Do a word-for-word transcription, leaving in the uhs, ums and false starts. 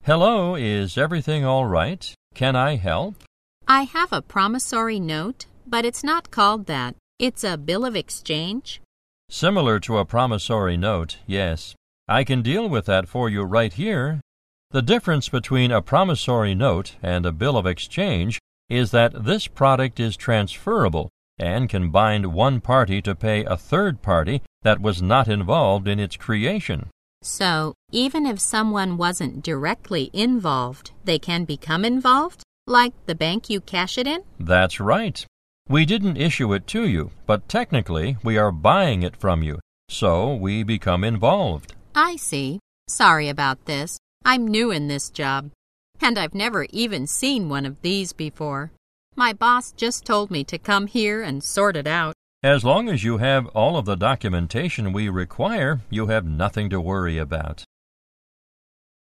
Hello, is everything all right? Can I help? I have a promissory note, but it's not called that. It's a bill of exchange. Similar to a promissory note, yes. I can deal with that for you right here. The difference between a promissory note and a bill of exchange is that this product is transferable and can bind one party to pay a third party that was not involved in its creation. So, even if someone wasn't directly involved, they can become involved? Like the bank you cash it in? That's right. We didn't issue it to you, but technically we are buying it from you, so we become involved. I see. Sorry about this. I'm new in this job, and I've never even seen one of these before. My boss just told me to come here and sort it out. As long as you have all of the documentation we require, you have nothing to worry about.